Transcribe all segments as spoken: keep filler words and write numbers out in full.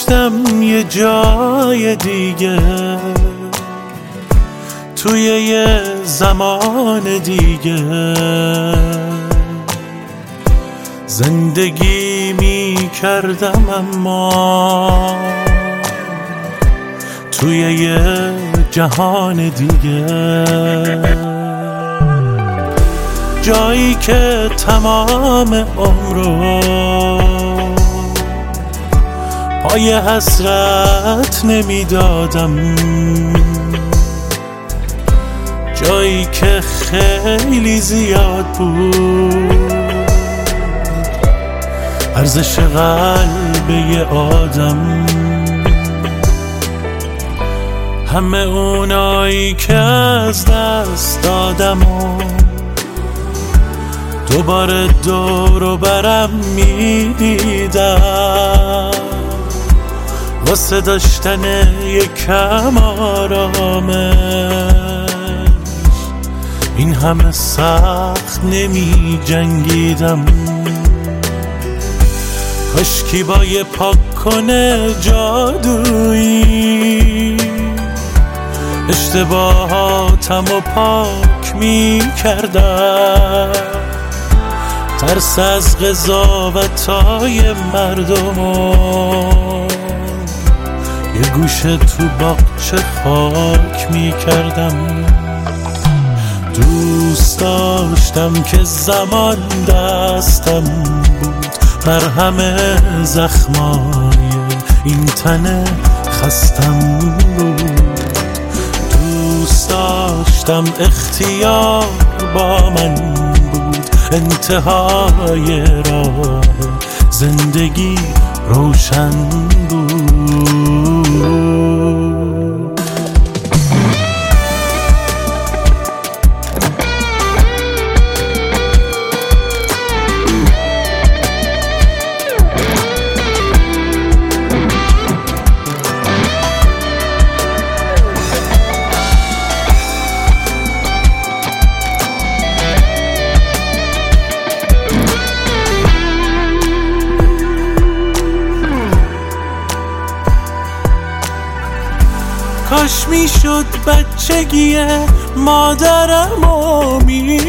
رفتم یه جای دیگه، توی یه زمان دیگه زندگی می کردم، اما توی یه جهان دیگه، جایی که تمام عمرو پای حسرت نمیدادم، جایی که خیلی زیاد بود ارزش قلب یه آدم. همه اونایی که از دست دادم و دوباره دور و برم میدیدم، واسه داشتن یکم آرامش این همه سخت نمی جنگیدم. کاشکی با یه پاک کنه جادویی اشتباهاتم و پاک می کردم، ترس از قضاوتای مردم و یه گوشه تو باغچه خاک می کردم. دوست داشتم که زمان دستم بود بر همه زخمای این تن خستم بود. دوست داشتم اختیار با من بود، انتهای راه زندگی روشن بود. کاش میشد بچگی مادرمو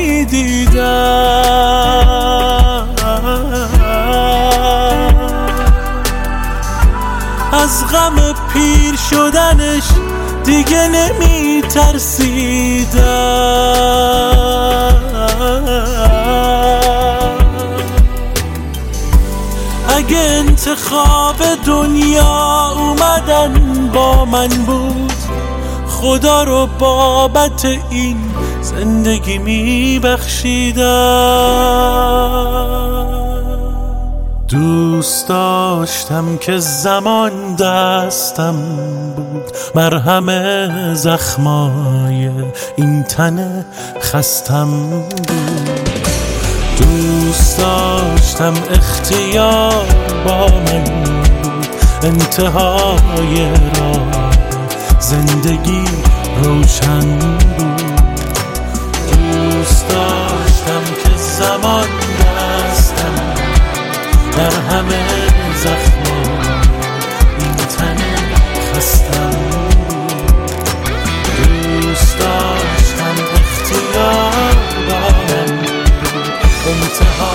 میدیدم، از غم پیر شدنش دیگه نمی ترسیدم. اگه انتخاب دنیا اومدن با من بود، خدا رو بابت این زندگی میبخشیدم. دوست داشتم که زمان دستم بود مرهم زخمای این تن خستم بود. دوست داشتم اختیار با من بود، انتهای راه زندگی روشن بود. دوست داشتم که زمان دستم در همه زخمای این تن خستم بود. دوست داشتم اختیار با من بود، انتهای